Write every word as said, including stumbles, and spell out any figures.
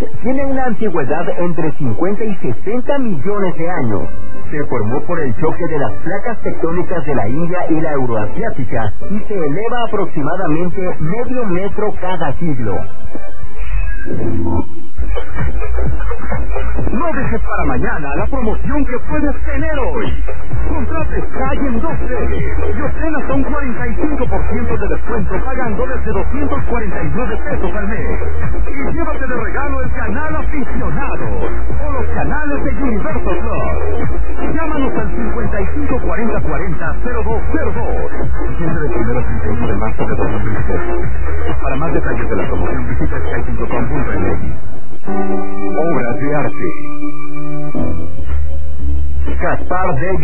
tiene una antigüedad entre cincuenta y sesenta millones de años. Se formó por el choque de las placas tectónicas de la India y la Euroasiática y se eleva aproximadamente medio metro cada siglo. No dejes para mañana la promoción que puedes tener hoy. Contrate Sky en dos series y obtén hasta un cuarenta y cinco por ciento de descuento pagando desde doscientos cuarenta y nueve pesos al mes. Y llévate de regalo el canal aficionado o los canales de Universo Plus. Llámanos al cincuenta y cinco cuarenta cuarenta cero dos cero dos. Vigencia del primero al treinta y uno de marzo de dos mil diecisiete. Para más detalles de la promoción visita sky punto com punto m x. Obras de arte. Gaspar de